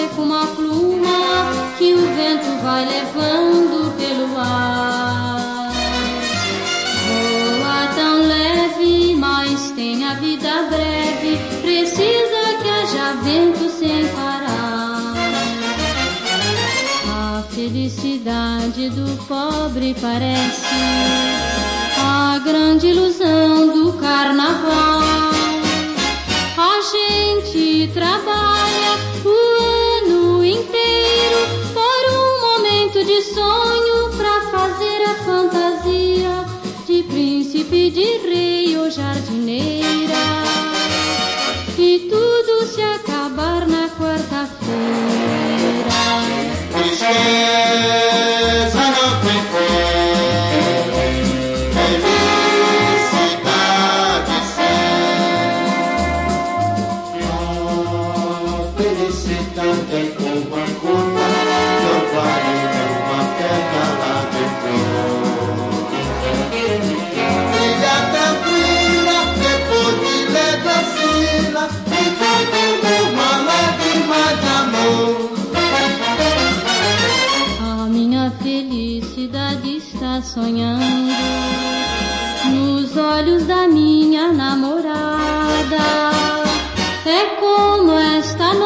foi como a pluma que o vento vai levando pelo ar. Voa tão leve, mas tem a vida breve, precisa que haja vento sem parar. A felicidade do pobre parece a grande ilusão do carnaval. A gente trabalha o ano inteiro por um momento de sonho pra fazer a fantasia de príncipe, de rei ou jardineira. E tudo se acabar na quarta-feira. Tristeza não tem fim, felicidade sim. A felicidade é como a gota, não vale uma pedra lá dentro. Filha tranquila, depois de ler a fila, e tudo uma lágrima de amor. Felicidade está sonhando nos olhos da minha namorada. É como esta